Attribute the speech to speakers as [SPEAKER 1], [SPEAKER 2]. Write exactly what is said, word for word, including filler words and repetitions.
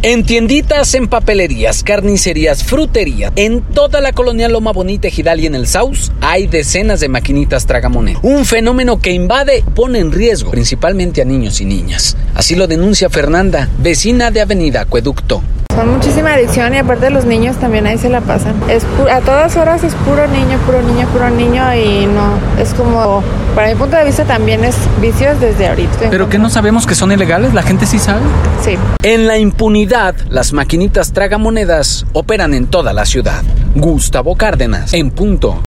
[SPEAKER 1] En tienditas, en papelerías, carnicerías, fruterías, en toda la colonia Loma Bonita, Ejidal y en el Saus, hay decenas de maquinitas tragamonedas. Un fenómeno que invade, pone en riesgo, principalmente a niños y niñas. Así lo denuncia Fernanda, vecina de Avenida Acueducto.
[SPEAKER 2] Son muchísima adicción y aparte los niños también ahí se la pasan. Es pu- a todas horas es puro niño, puro niño, puro niño y no, es como, para mi punto de vista también es vicios desde ahorita.
[SPEAKER 3] ¿Pero que no sabemos que son ilegales? ¿La gente sí sabe?
[SPEAKER 2] Sí.
[SPEAKER 1] En la impunidad, las maquinitas tragamonedas operan en toda la ciudad. Gustavo Cárdenas, en punto.